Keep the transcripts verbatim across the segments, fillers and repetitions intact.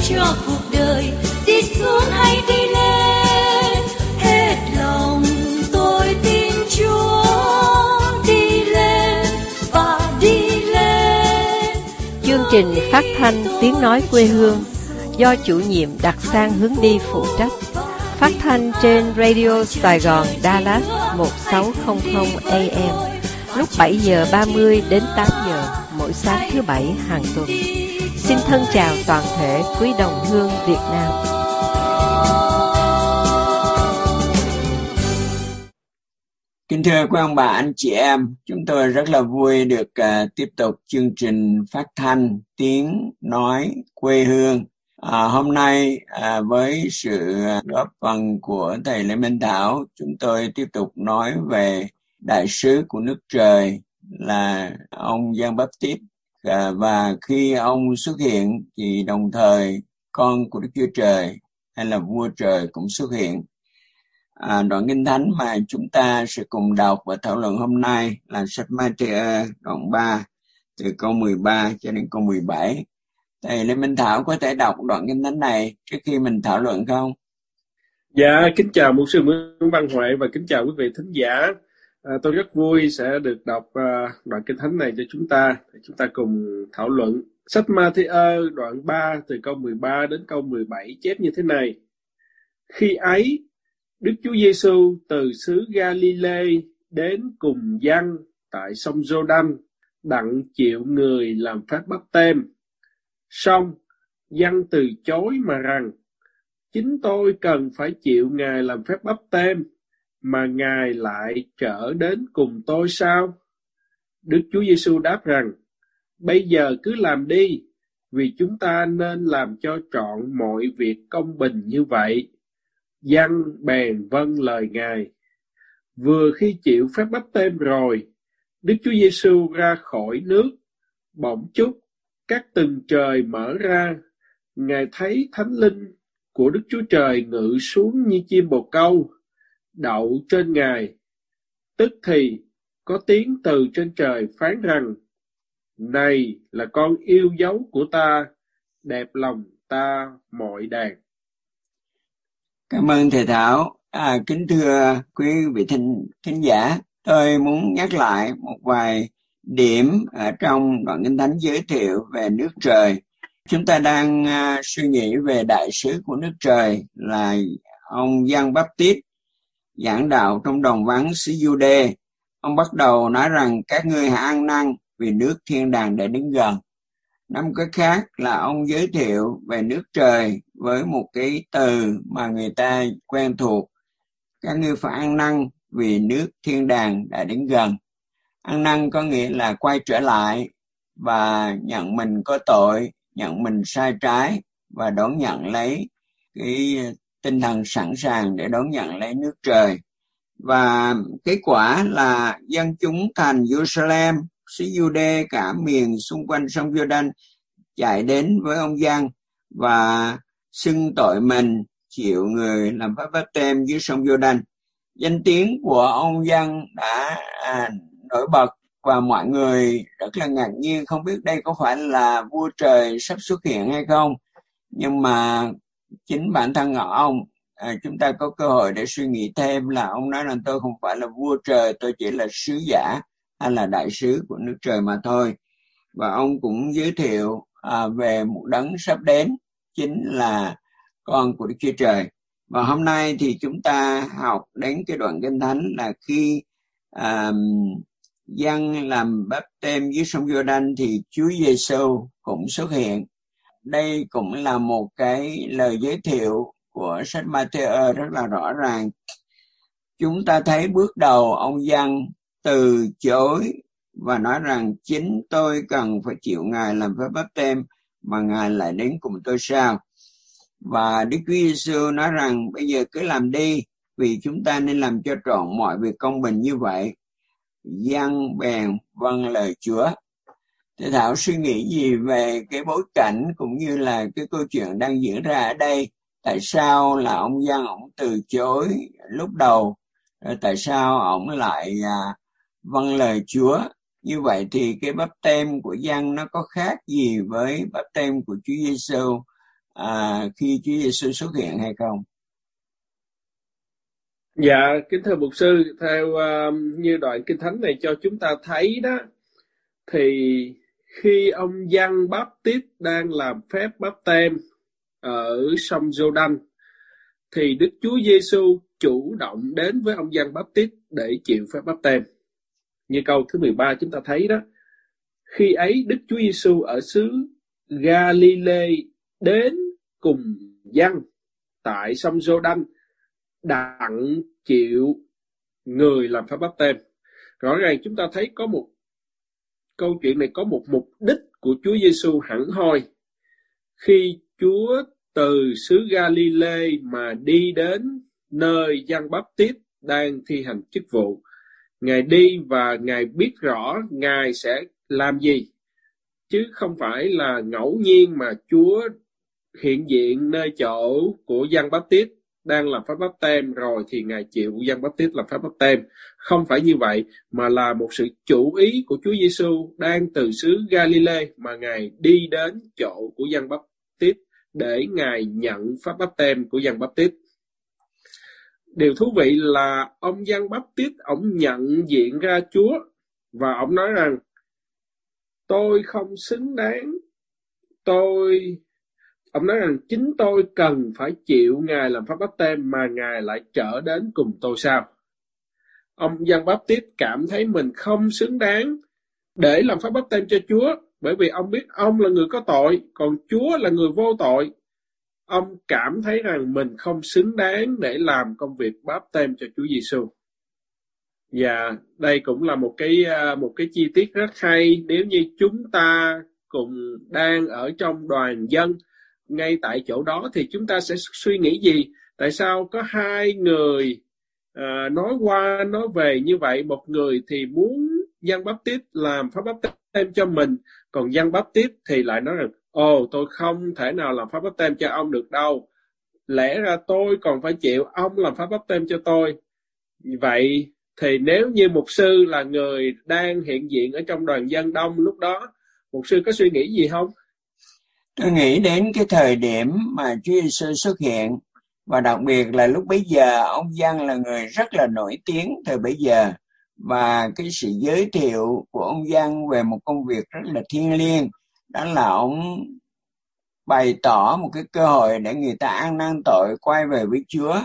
cho cuộc đời, đi xuống hay đi lên, hết lòng tôi tin Chúa, đi lên và đi lên. Chương trình phát thanh Tiếng Nói Quê Hương do chủ nhiệm Đặc Sang Hướng Đi phụ trách, phát thanh trên Radio Sài Gòn Dallas một sáu không không A M lúc bảy giờ ba mươi đến tám giờ mỗi sáng thứ bảy hàng tuần. Xin thân chào toàn thể quý đồng hương Việt Nam. Kính thưa quý ông bà, anh chị em, chúng tôi rất là vui được uh, tiếp tục chương trình phát thanh Tiếng Nói Quê Hương. À, hôm nay à, với sự góp phần của thầy Lê Minh Thảo, chúng tôi tiếp tục nói về đại sứ của nước trời là ông Giăng Báp-tít. À, và khi ông xuất hiện thì đồng thời con của Đức Chúa Trời hay là vua trời cũng xuất hiện. À, đoạn kinh thánh mà chúng ta sẽ cùng đọc và thảo luận hôm nay là sách Ma-thi-ơ đoạn ba từ câu mười ba cho đến câu mười bảy. Thầy Lê Minh Thảo có thể đọc đoạn kinh thánh này trước khi mình thảo luận không? Dạ, kính chào mục sư Nguyễn Văn Huệ và kính chào quý vị thính giả. À, tôi rất vui sẽ được đọc uh, đoạn kinh thánh này cho chúng ta, để chúng ta cùng thảo luận. Sách Ma-thi-ơ đoạn ba từ câu mười ba đến câu mười bảy chép như thế này. Khi ấy, Đức Chúa Giêsu từ xứ Ga-li-lê đến cùng Giăng tại sông Giô-đanh, đặng chịu người làm phép báp têm. Song Giăng từ chối mà rằng, chính tôi cần phải chịu Ngài làm phép báp têm, mà Ngài lại trở đến cùng tôi sao? Đức Chúa Giêsu đáp rằng, bây giờ cứ làm đi, vì chúng ta nên làm cho trọn mọi việc công bình như vậy. Giăng bèn vâng lời Ngài. Vừa khi chịu phép báp têm rồi, Đức Chúa Giêsu ra khỏi nước, bỗng chốc các tầng trời mở ra, Ngài thấy Thánh Linh của Đức Chúa Trời ngự xuống như chim bồ câu, đậu trên Ngài. Tức thì có tiếng từ trên trời phán rằng, này là con yêu dấu của ta, đẹp lòng ta mọi đàn. Cảm ơn thầy Thảo. À, kính thưa quý vị thính, thính giả, tôi muốn nhắc lại một vài điểm ở trong đoạn kinh thánh giới thiệu về nước trời. Chúng ta đang uh, suy nghĩ về đại sứ của nước trời là ông Giăng Báp-tít, giảng đạo trong đồng vắng xứ Giu-đê. Ông bắt đầu nói rằng các ngươi hãy ăn năn vì nước thiên đàng đã đến gần. Năm cái khác là ông giới thiệu về nước trời với một cái từ mà người ta quen thuộc. Các ngươi phải ăn năn vì nước thiên đàng đã đến gần. Ăn năn có nghĩa là quay trở lại và nhận mình có tội, nhận mình sai trái và đón nhận lấy cái tinh thần sẵn sàng để đón nhận lấy nước trời. Và kết quả là dân chúng thành Jerusalem, xứ Giu-đê, cả miền xung quanh sông Giô-đanh chạy đến với ông Giăng và xưng tội mình, chịu người làm phép báp têm dưới sông Giô-đanh. Danh tiếng của ông Giăng đã à, nổi bật và mọi người rất là ngạc nhiên, không biết đây có phải là vua trời sắp xuất hiện hay không. Nhưng mà chính bản thân của ông, à, chúng ta có cơ hội để suy nghĩ thêm là ông nói là tôi không phải là vua trời, tôi chỉ là sứ giả hay là đại sứ của nước trời mà thôi. Và ông cũng giới thiệu à, về một đấng sắp đến, chính là con của Đức Chúa Trời. Và hôm nay thì chúng ta học đến cái đoạn kinh thánh là khi à, Giăng làm báp têm dưới sông Giô-đanh thì Chúa Giêsu cũng xuất hiện. Đây cũng là một cái lời giới thiệu của sách Ma-thi-ơ rất là rõ ràng. Chúng ta thấy bước đầu ông Giăng từ chối và nói rằng chính tôi cần phải chịu Ngài làm phép báp têm, mà Ngài lại đến cùng tôi sao? Và Đức Chúa Giêsu nói rằng bây giờ cứ làm đi, vì chúng ta nên làm cho trọn mọi việc công bình như vậy. Giăng bèn vâng lời Chúa. Thầy Thảo suy nghĩ gì về cái bối cảnh cũng như là cái câu chuyện đang diễn ra ở đây? Tại sao là ông Giăng ông từ chối lúc đầu, rồi tại sao ông lại à, vâng lời Chúa? Như vậy thì cái báp têm của Giăng nó có khác gì với báp têm của Chúa Giêsu à, khi Chúa Giêsu xuất hiện hay không? Dạ, kính thưa mục sư, theo uh, như đoạn Kinh Thánh này cho chúng ta thấy đó, thì khi ông Giăng Báp-tít đang làm phép báp têm ở sông Giô-đanh, thì Đức Chúa Giêsu chủ động đến với ông Giăng Báp-tít để chịu phép báp têm. Như câu thứ mười ba chúng ta thấy đó, khi ấy Đức Chúa Giêsu ở xứ Ga-li-lê đến cùng Giăng tại sông Giô-đanh đặng chịu người làm phép báp têm. Rõ ràng chúng ta thấy có một câu chuyện này có một mục đích của Chúa Giêsu hẳn hoi. Khi Chúa từ xứ Ga-li-lê mà đi đến nơi Giăng Báp-tít đang thi hành chức vụ, Ngài đi và Ngài biết rõ Ngài sẽ làm gì, chứ không phải là ngẫu nhiên mà Chúa hiện diện nơi chỗ của Giăng Báp-tít đang làm phép báp têm rồi thì Ngài chịu Giăng Báp-tít làm phép báp têm. Không phải như vậy, mà là một sự chủ ý của Chúa Giêsu đang từ xứ Ga-li-lê mà Ngài đi đến chỗ của Giăng Báp-tít để Ngài nhận phép báp têm của Giăng Báp-tít. Điều thú vị là ông Giăng Báp-tít, ông nhận diện ra Chúa và ông nói rằng tôi không xứng đáng, tôi ông nói rằng chính tôi cần phải chịu Ngài làm phép báp têm mà Ngài lại trở đến cùng tôi sao? Ông Giăng Báp-tít cảm thấy mình không xứng đáng để làm phép báp têm cho Chúa, bởi vì ông biết ông là người có tội, còn Chúa là người vô tội. Ông cảm thấy rằng mình không xứng đáng để làm công việc báp têm cho Chúa Giêsu. Và đây cũng là một cái một cái chi tiết rất hay. Nếu như chúng ta cùng đang ở trong đoàn dân ngay tại chỗ đó thì chúng ta sẽ suy nghĩ gì? Tại sao có hai người à, nói qua nói về như vậy? Một người thì muốn Giăng Báp-tít làm phép báp têm cho mình, còn Giăng Báp-tít thì lại nói rằng ồ, tôi không thể nào làm phép báp têm cho ông được đâu, lẽ ra tôi còn phải chịu ông làm phép báp têm cho tôi. Vậy thì nếu như mục sư là người đang hiện diện ở trong đoàn dân đông lúc đó, mục sư có suy nghĩ gì không? Tôi nghĩ đến cái thời điểm mà Chúa Giêsu xuất hiện, và đặc biệt là lúc bấy giờ ông Giăng là người rất là nổi tiếng thời bấy giờ, và cái sự giới thiệu của ông Giăng về một công việc rất là thiêng liêng, đó là ông bày tỏ một cái cơ hội để người ta ăn năn tội, quay về với Chúa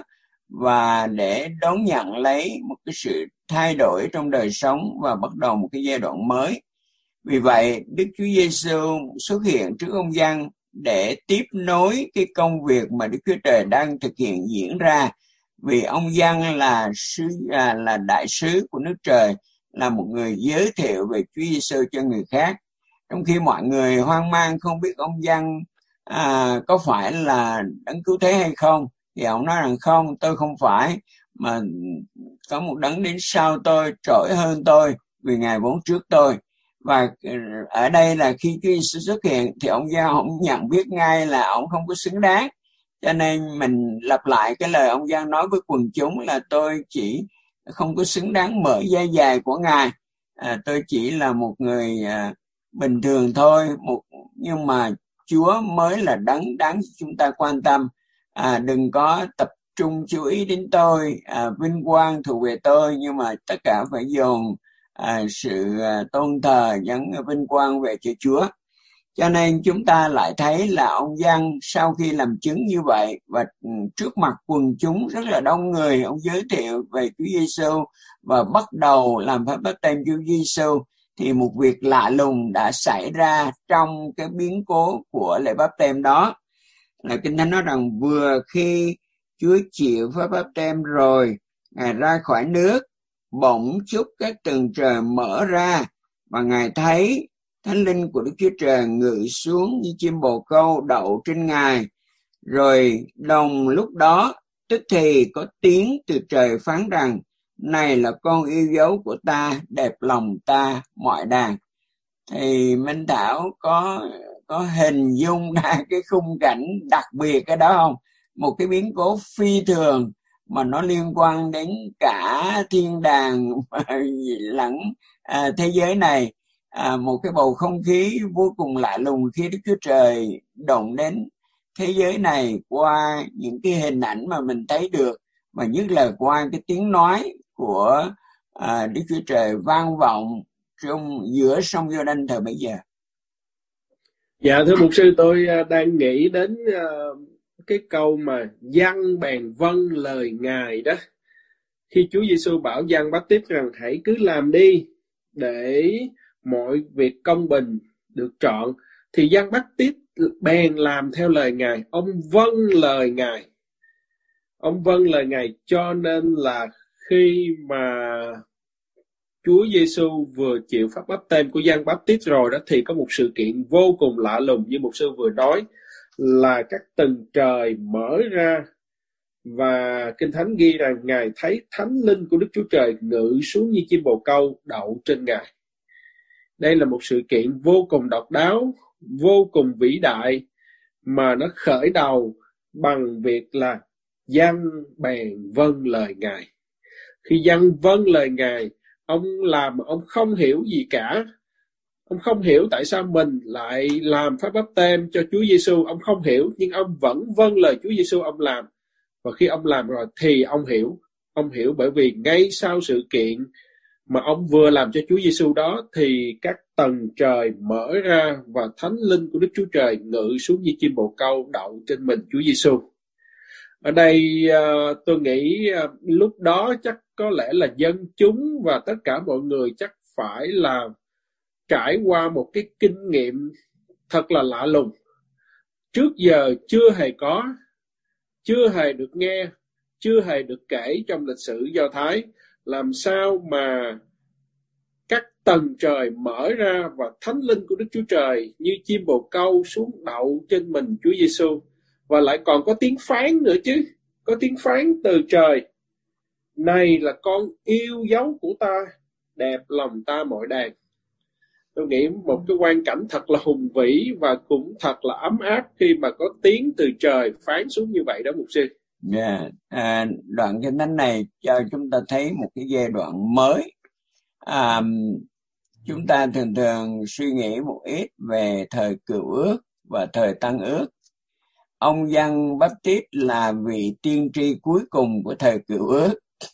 và để đón nhận lấy một cái sự thay đổi trong đời sống và bắt đầu một cái giai đoạn mới. Vì vậy, Đức Chúa Giêsu xuất hiện trước ông Giăng để tiếp nối cái công việc mà Đức Chúa Trời đang thực hiện diễn ra. Vì ông Giăng là sứ là, là đại sứ của nước Trời, là một người giới thiệu về Chúa Giêsu cho người khác. Trong khi mọi người hoang mang không biết ông Giăng à, có phải là đấng cứu thế hay không, thì ông nói rằng không, tôi không phải, mà có một đấng đến sau tôi trỗi hơn tôi, vì Ngài vốn trước tôi. Và ở đây là khi Chúa Giêsu xuất hiện thì ông Giăng ông nhận biết ngay là ông không có xứng đáng. Cho nên mình lặp lại cái lời ông Giăng nói với quần chúng là tôi chỉ không có xứng đáng mở dây dài của Ngài. À, tôi chỉ là một người à, bình thường thôi, một nhưng mà Chúa mới là đấng đáng chúng ta quan tâm. À, đừng có tập trung chú ý đến tôi, à, vinh quang thuộc về tôi, nhưng mà tất cả phải dồn à, sự à, tôn thờ dẫn vinh quang về cho Chúa. Cho nên chúng ta lại thấy là ông Giăng sau khi làm chứng như vậy và trước mặt quần chúng rất là đông người, ông giới thiệu về Chúa Giêsu và bắt đầu làm phép báp têm Chúa Giêsu, thì một việc lạ lùng đã xảy ra trong cái biến cố của lễ báp têm đó. Là Kinh Thánh nói rằng vừa khi Chúa chịu phép báp têm rồi, Ngài ra khỏi nước, bỗng chốc các tầng trời mở ra và Ngài thấy Thánh Linh của Đức Chúa Trời ngự xuống như chim bồ câu đậu trên Ngài. Rồi đồng lúc đó tức thì có tiếng từ trời phán rằng này là con yêu dấu của ta, đẹp lòng ta mọi đàn. Thì Minh Thảo có có hình dung ra cái khung cảnh đặc biệt cái đó không? Một cái biến cố phi thường mà nó liên quan đến cả thiên đàng lẫn à, thế giới này. À, một cái bầu không khí vô cùng lạ lùng khi Đức Chúa Trời động đến, thế giới này qua những cái hình ảnh mà mình thấy được, mà nhất là qua cái tiếng nói của à, Đức Chúa Trời vang vọng trong giữa sông Giô-đanh thời bấy giờ? Dạ thưa mục sư, tôi đang nghĩ đến uh, cái câu mà dân bèn vâng lời Ngài đó. Khi Chúa Giêsu bảo Giăng Báp-tít rằng hãy cứ làm đi để mọi việc công bình được trọn, thì Giăng Báp-tít bèn làm theo lời Ngài, ông vâng lời Ngài. Ông vâng lời Ngài, cho nên là khi mà Chúa Giêsu vừa chịu phép báp têm của Giăng Báp-tít rồi đó, thì có một sự kiện vô cùng lạ lùng như mục sư vừa nói, là các tầng trời mở ra, và Kinh Thánh ghi rằng Ngài thấy Thánh Linh của Đức Chúa Trời ngự xuống như chim bồ câu đậu trên Ngài. Đây là một sự kiện vô cùng độc đáo, vô cùng vĩ đại, mà nó khởi đầu bằng việc là Giăng bèn vâng lời Ngài. Khi Giăng vâng lời Ngài, ông làm mà ông không hiểu gì cả. Ông không hiểu tại sao mình lại làm phép báp têm cho Chúa Giêsu, ông không hiểu, nhưng ông vẫn vâng lời Chúa Giêsu ông làm. Và khi ông làm rồi thì ông hiểu. Ông hiểu bởi vì ngay sau sự kiện mà ông vừa làm cho Chúa Giêsu đó, thì các tầng trời mở ra và Thánh Linh của Đức Chúa Trời ngự xuống như chim bồ câu đậu trên mình Chúa Giêsu. Ở đây tôi nghĩ lúc đó chắc có lẽ là dân chúng và tất cả mọi người chắc phải là trải qua một cái kinh nghiệm thật là lạ lùng. Trước giờ chưa hề có, chưa hề được nghe, chưa hề được kể trong lịch sử Do Thái. Làm sao mà các tầng trời mở ra và Thánh Linh của Đức Chúa Trời như chim bồ câu xuống đậu trên mình Chúa Giêsu, và lại còn có tiếng phán nữa chứ, có tiếng phán từ trời: này là con yêu dấu của ta, đẹp lòng ta mọi đàn. Tôi nghĩ một cái quan cảnh thật là hùng vĩ và cũng thật là ấm áp khi mà có tiếng từ trời phán xuống như vậy đó mục sư. Yeah. À, đoạn kinh thánh này cho chúng ta thấy một cái giai đoạn mới. À, chúng ta thường thường suy nghĩ một ít về thời Cựu Ước và thời Tân Ước. Ông Giăng Báp-tít là vị tiên tri cuối cùng của thời Cựu Ước.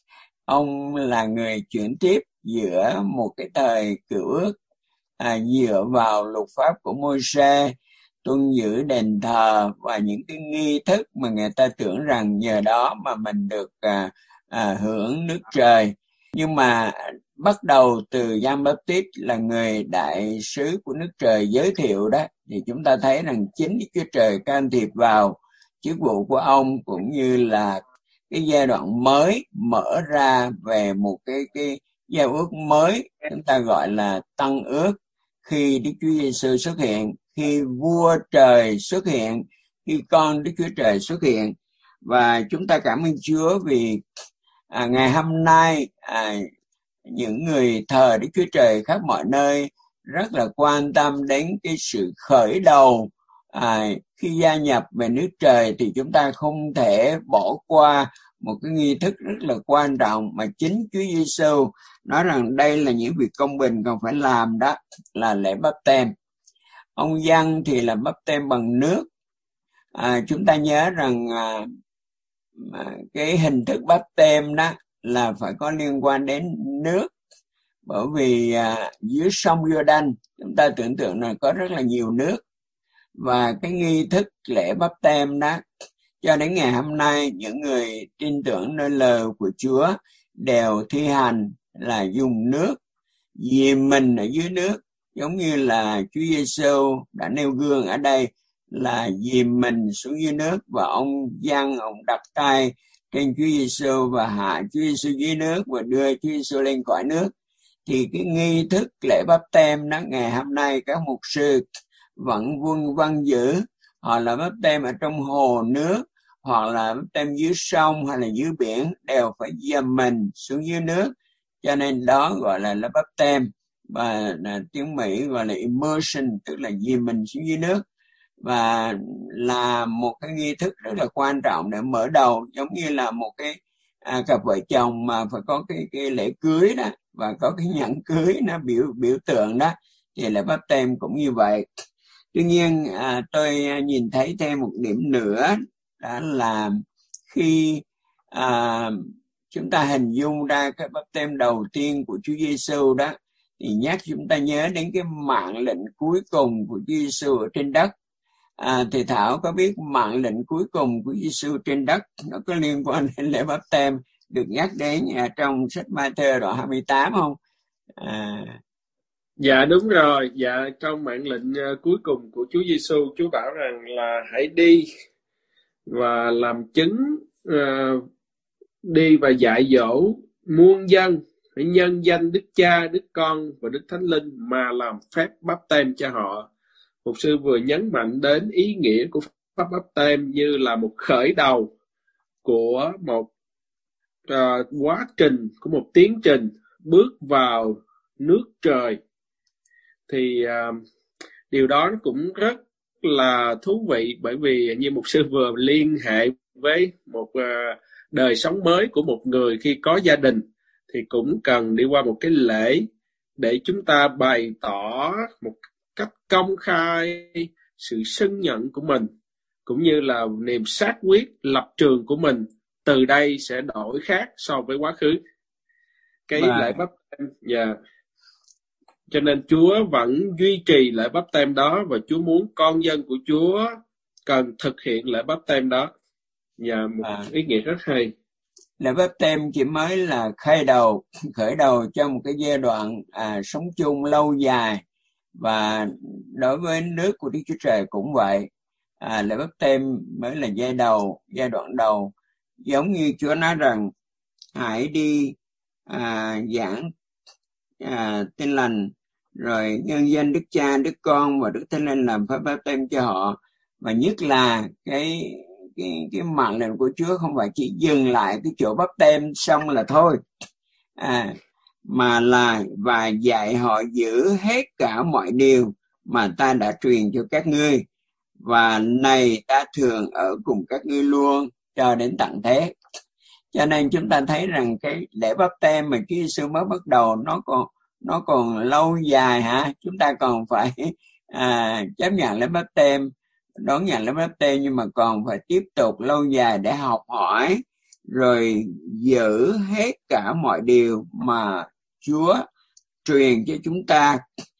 Ông là người chuyển tiếp giữa một cái thời Cựu Ước à, dựa vào luật pháp của Môi-se, tuân giữ đền thờ và những cái nghi thức mà người ta tưởng rằng nhờ đó mà mình được à, à, hưởng nước trời. Nhưng mà bắt đầu từ Giăng Báp-tít là người đại sứ của nước trời giới thiệu đó, thì chúng ta thấy rằng chính Đức Chúa Trời can thiệp vào chức vụ của ông, cũng như là cái giai đoạn mới mở ra về một cái cái giao ước mới, chúng ta gọi là Tân Ước, khi Đức Chúa Giêsu xuất hiện, khi vua trời xuất hiện, khi con Đức Chúa Trời xuất hiện. Và chúng ta cảm ơn Chúa vì à, ngày hôm nay à, những người thờ Đức Chúa Trời khắp mọi nơi rất là quan tâm đến cái sự khởi đầu. À, khi gia nhập về nước trời thì chúng ta không thể bỏ qua một cái nghi thức rất là quan trọng mà chính Chúa Giêsu nói rằng đây là những việc công bình còn phải làm, đó là lễ báp têm. Ông Giăng thì là báp têm bằng nước. À, chúng ta nhớ rằng à, cái hình thức báp têm đó là phải có liên quan đến nước, bởi vì à, dưới sông Giô-đanh chúng ta tưởng tượng là có rất là nhiều nước, và cái nghi thức lễ báp têm đó cho đến ngày hôm nay những người tin tưởng nơi lời của Chúa đều thi hành là dùng nước, dìm mình ở dưới nước, giống như là Chúa Giêsu đã nêu gương ở đây là dìm mình xuống dưới nước, và ông Giăng ông đặt tay trên Chúa Giêsu và hạ Chúa Giêsu dưới nước và đưa Chúa Giêsu lên khỏi nước. Thì cái nghi thức lễ báp têm đó ngày hôm nay các mục sư vẫn vun văn giữ, hoặc là báp têm ở trong hồ nước, hoặc là báp têm dưới sông hay là dưới biển, đều phải dìm mình xuống dưới nước, cho nên đó gọi là lễ báp têm, và tiếng Mỹ gọi là immersion, tức là dìm mình xuống dưới nước, và là một cái nghi thức rất là quan trọng để mở đầu, giống như là một cái à, cặp vợ chồng mà phải có cái, cái lễ cưới đó, và có cái nhẫn cưới nó biểu biểu tượng đó, thì lễ báp têm cũng như vậy. Tuy nhiên à, tôi nhìn thấy thêm một điểm nữa, đó là khi à, chúng ta hình dung ra cái báp têm đầu tiên của Chúa Giêsu đó, thì nhắc chúng ta nhớ đến cái mạng lệnh cuối cùng của Chúa Giêsu ở trên đất. À, thì Thảo có biết mạng lệnh cuối cùng của Giêsu trên đất nó có liên quan đến lễ báp têm được nhắc đến à, trong sách Ma-thơ đoạn hai mươi tám không? À... Dạ đúng rồi. Dạ, trong mạng lệnh uh, cuối cùng của Chúa Giêsu, Chúa bảo rằng là hãy đi và làm chứng, uh, đi và dạy dỗ muôn dân, hãy nhân danh Đức Cha, Đức Con và Đức Thánh Linh mà làm phép báp têm cho họ. Mục sư vừa nhấn mạnh đến ý nghĩa của pháp báp têm như là một khởi đầu của một uh, quá trình, của một tiến trình bước vào nước trời. Thì uh, điều đó cũng rất là thú vị, bởi vì như mục sư vừa liên hệ với một uh, đời sống mới của một người khi có gia đình, thì cũng cần đi qua một cái lễ để chúng ta bày tỏ một cách công khai sự xưng nhận của mình, cũng như là niềm xác quyết lập trường của mình từ đây sẽ đổi khác so với quá khứ. Cái và... lễ báp têm, yeah. Cho nên Chúa vẫn duy trì lễ báp têm đó, và Chúa muốn con dân của Chúa cần thực hiện lễ báp têm đó. Và một à. ý nghĩa rất hay. Lễ báp têm chỉ mới là khởi đầu, khởi đầu cho một cái giai đoạn à, sống chung lâu dài. Và đối với nước của Đức Chúa Trời cũng vậy. À, lễ báp têm mới là giai đầu, giai đoạn đầu. Giống như Chúa nói rằng hãy đi à, giảng à, tin lành, rồi nhân danh Đức Cha, Đức Con và Đức Thánh Linh làm phép báp têm cho họ. Và nhất là cái cái cái mạng lệnh của Chúa không phải chỉ dừng lại cái chỗ báp têm xong là thôi, à, mà là và dạy họ giữ hết cả mọi điều mà ta đã truyền cho các ngươi, và này ta thường ở cùng các ngươi luôn cho đến tận thế. Cho nên chúng ta thấy rằng cái lễ báp têm mà Chúa Giêsu mới bắt đầu nó còn nó còn lâu dài hả? Chúng ta còn phải à, chấp nhận lễ báp têm, đón nhận lễ báp têm, nhưng mà còn phải tiếp tục lâu dài để học hỏi, rồi giữ hết cả mọi điều mà Chúa truyền cho chúng ta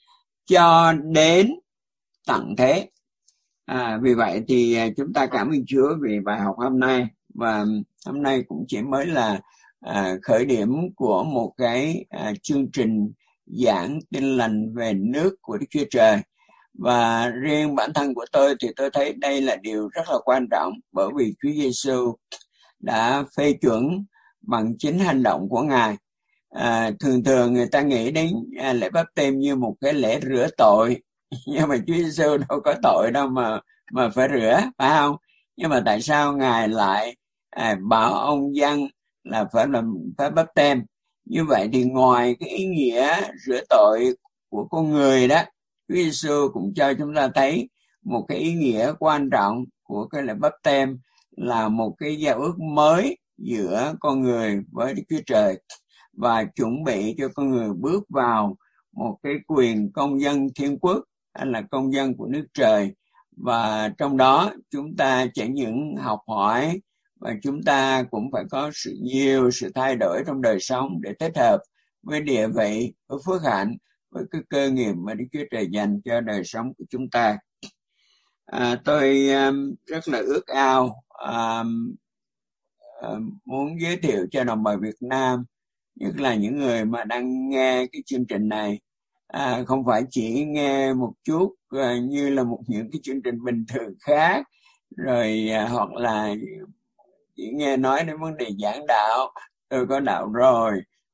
cho đến tận thế. À, vì vậy thì chúng ta cảm ơn Chúa vì bài học hôm nay, và hôm nay cũng chỉ mới là à, khởi điểm của một cái à, chương trình giảng tin lành về nước của Đức Chúa Trời. Và riêng bản thân của tôi thì tôi thấy đây là điều rất là quan trọng, bởi vì Chúa Giêsu đã phê chuẩn bằng chính hành động của Ngài. À, thường thường người ta nghĩ đến à, lễ báp têm như một cái lễ rửa tội, nhưng mà Chúa Giêsu đâu có tội đâu mà mà phải rửa, phải không? Nhưng mà tại sao Ngài lại à, bảo ông dân là phải làm phải báp têm? Như vậy thì ngoài cái ý nghĩa rửa tội của con người đó, Chúa Giêsu cũng cho chúng ta thấy một cái ý nghĩa quan trọng của cái lễ báp têm là một cái giao ước mới giữa con người với Đức Chúa Trời, và chuẩn bị cho con người bước vào một cái quyền công dân thiên quốc, hay là công dân của nước trời. Và trong đó chúng ta chẳng những học hỏi, và chúng ta cũng phải có sự nhiều sự thay đổi trong đời sống để thích hợp với địa vị, với phước hạnh, với cái cơ nghiệp mà Đức Chúa Trời dành cho đời sống của chúng ta. À, tôi um, rất là ước ao um, um, muốn giới thiệu cho đồng bào Việt Nam, nhất là những người mà đang nghe cái chương trình này, à, không phải chỉ nghe một chút à, như là một những cái chương trình bình thường khác, rồi à, hoặc là chỉ nghe nói đến vấn đề giảng đạo, tôi có đạo rồi,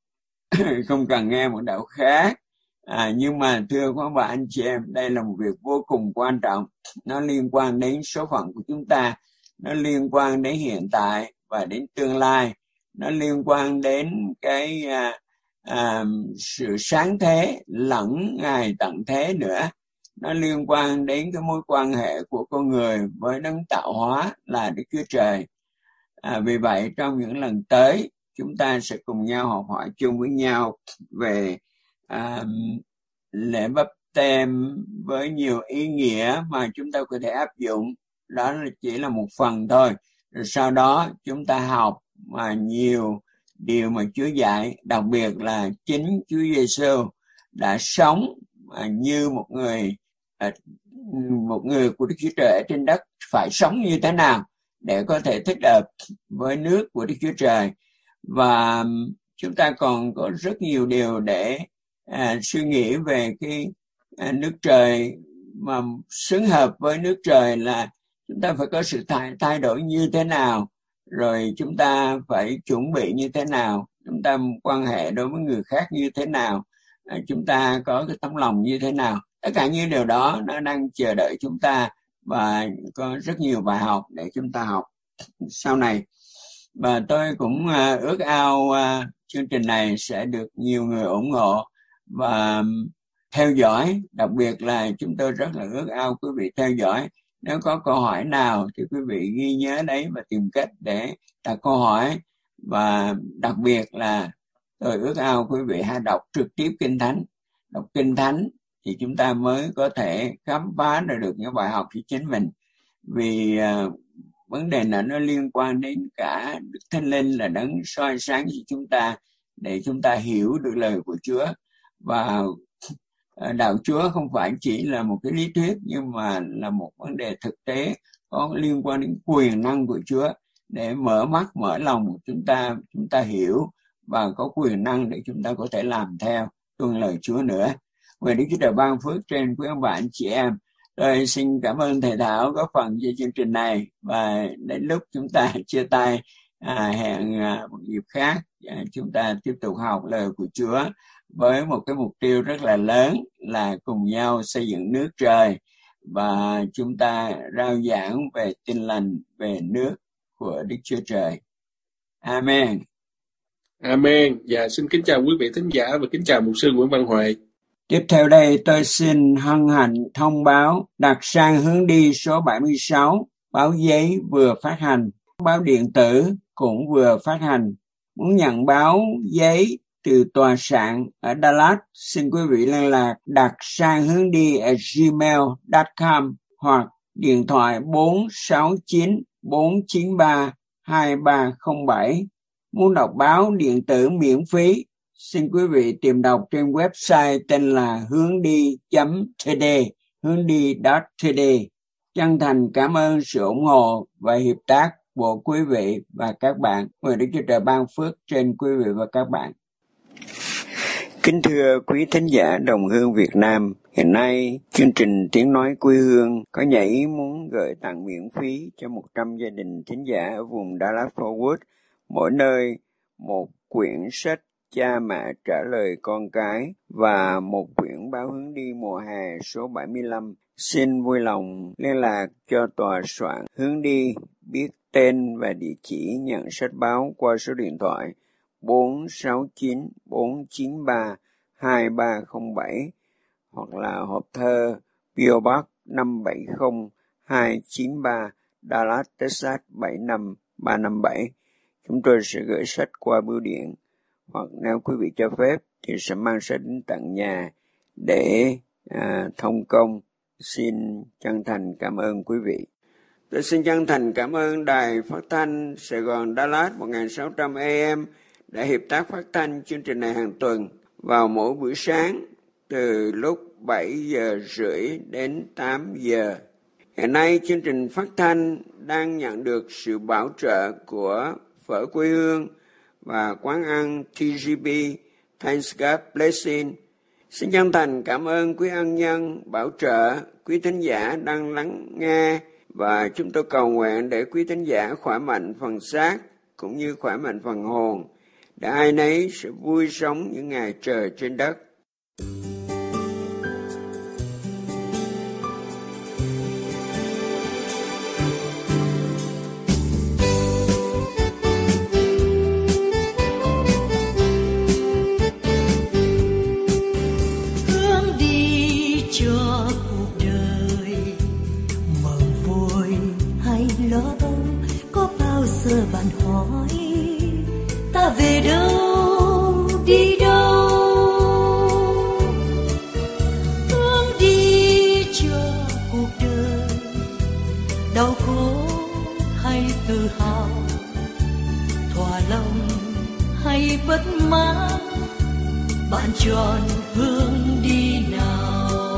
không cần nghe một đạo khác. À, nhưng mà thưa các bạn anh chị em, đây là một việc vô cùng quan trọng. Nó liên quan đến số phận của chúng ta, nó liên quan đến hiện tại và đến tương lai, nó liên quan đến cái à, à, sự sáng thế lẫn ngày tận thế nữa. Nó liên quan đến cái mối quan hệ của con người với đấng tạo hóa là Đức Chúa Trời. À, vì vậy trong những lần tới chúng ta sẽ cùng nhau học hỏi chung với nhau về à, lễ báp system với nhiều ý nghĩa mà chúng ta có thể áp dụng. Đó là chỉ là một phần thôi. Rồi sau đó chúng ta học mà nhiều điều mà Chúa dạy, đặc biệt là chính Chúa Giêsu đã sống như một người một người của Đức Chúa Trời ở trên đất, phải sống như thế nào để có thể thích hợp với nước của Đức Chúa Trời. Và chúng ta còn có rất nhiều điều để à, suy nghĩ về cái à, nước trời, mà xứng hợp với nước trời là chúng ta phải có sự thay, thay đổi như thế nào, rồi chúng ta phải chuẩn bị như thế nào, chúng ta quan hệ đối với người khác như thế nào, à, chúng ta có cái tấm lòng như thế nào. Tất cả những điều đó nó đang chờ đợi chúng ta, và có rất nhiều bài học để chúng ta học sau này. Và tôi cũng uh, ước ao uh, chương trình này sẽ được nhiều người ủng hộ và theo dõi. Đặc biệt là chúng tôi rất là ước ao quý vị theo dõi. Nếu có câu hỏi nào thì quý vị ghi nhớ đấy và tìm cách để đặt câu hỏi. Và đặc biệt là tôi ước ao quý vị hãy đọc trực tiếp Kinh Thánh. Đọc Kinh Thánh thì chúng ta mới có thể khám phá ra được những bài học cho chính mình. Vì uh, vấn đề này nó liên quan đến cả Đức Thánh Linh là đấng soi sáng cho chúng ta để chúng ta hiểu được lời của Chúa. Và đạo Chúa không phải chỉ là một cái lý thuyết, nhưng mà là một vấn đề thực tế có liên quan đến quyền năng của Chúa để mở mắt, mở lòng của chúng ta, chúng ta hiểu và có quyền năng để chúng ta có thể làm theo, tuân lời Chúa nữa. Nguyện Đức Chúa Trời ban phước trên quý ông bà anh chị em. Tôi xin cảm ơn Thầy Thảo góp phần cho chương trình này, và đến lúc chúng ta chia tay, à, hẹn à, một dịp khác à, chúng ta tiếp tục học lời của Chúa với một cái mục tiêu rất là lớn là cùng nhau xây dựng nước trời, và chúng ta rao giảng về tin lành về nước của Đức Chúa Trời. Amen. Amen. Và xin kính chào quý vị thính giả và kính chào mục sư Nguyễn Văn Huệ. Tiếp theo đây tôi xin hân hạnh thông báo đặt sang hướng đi số bảy mươi sáu, báo giấy vừa phát hành, báo điện tử cũng vừa phát hành. Muốn nhận báo giấy từ tòa soạn ở Dallas, xin quý vị liên lạc đặt sang hướng đi at gmail chấm com hoặc điện thoại bốn sáu chín bốn chín ba hai ba không bảy. Muốn đọc báo điện tử miễn phí, xin quý vị tìm đọc trên website tên là hướng đi chấm t d, hướng đi chấm t d. Chân thành cảm ơn sự ủng hộ và hiệp tác của quý vị và các bạn. Nguyện Đức Chúa Trời ban phước trên quý vị và các bạn. Kính thưa quý thính giả đồng hương Việt Nam, hiện nay chương trình Tiếng Nói Quê Hương có nhảy muốn gửi tặng miễn phí cho một trăm gia đình thính giả ở vùng Dallas-Fort Worth, mỗi nơi một quyển sách Cha Mẹ Trả Lời Con Cái và một quyển báo hướng đi mùa hè số bảy mươi lăm. Xin vui lòng liên lạc cho tòa soạn hướng đi, biết tên và địa chỉ nhận sách báo qua số điện thoại bốn sáu chín bốn chín ba hai ba không bảy hoặc là hộp thơ pê ô Box năm bảy không hai chín ba Dallas, Texas bảy năm ba năm bảy. Chúng tôi sẽ gửi sách qua bưu điện, hoặc nếu quý vị cho phép thì sẽ mang sách đến tận nhà để à, thông công. Xin chân thành cảm ơn quý vị. Tôi xin chân thành cảm ơn Đài Phát thanh Sài Gòn Dallas một nghìn sáu trăm A M đã hiệp tác phát thanh chương trình này hàng tuần vào mỗi buổi sáng từ lúc bảy giờ rưỡi đến tám giờ. Hiện nay chương trình phát thanh đang nhận được sự bảo trợ của Phở Quê Hương và quán ăn T G B Thanks God Blessing. Xin chân thành cảm ơn quý ân nhân bảo trợ, quý thính giả đang lắng nghe, và chúng tôi cầu nguyện để quý thính giả khỏe mạnh phần xác cũng như khỏe mạnh phần hồn, để ai nấy sẽ vui sống những ngày trời trên đất. Bạn hỏi ta về đâu, đi đâu, hướng tự hào, thỏa lòng hay bất mãn, bạn chọn hướng đi nào?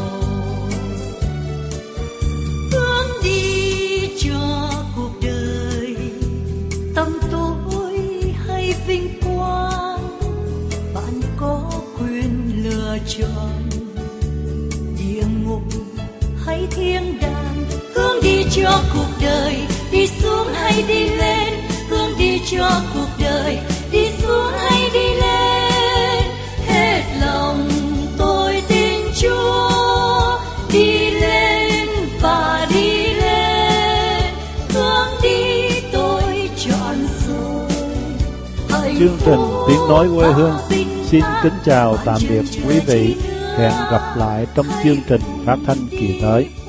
Hướng đi cho cuộc đời, tâm tối hay vinh quang, bạn có quyền lựa chọn. Địa ngục hay thiên đàng, hướng đi cho cuộc đời, đi xuống hay đi lên, hướng đi cho cuộc đời, đi xuống hay đi lên. Hết lòng tôi tin Chúa, đi lên và đi lên, hướng đi tôi chọn rồi. Chương trình Tiếng Nói Quê Hương xin kính chào tạm biệt quý vị. Hẹn gặp lại trong chương trình phát thanh kỳ tới.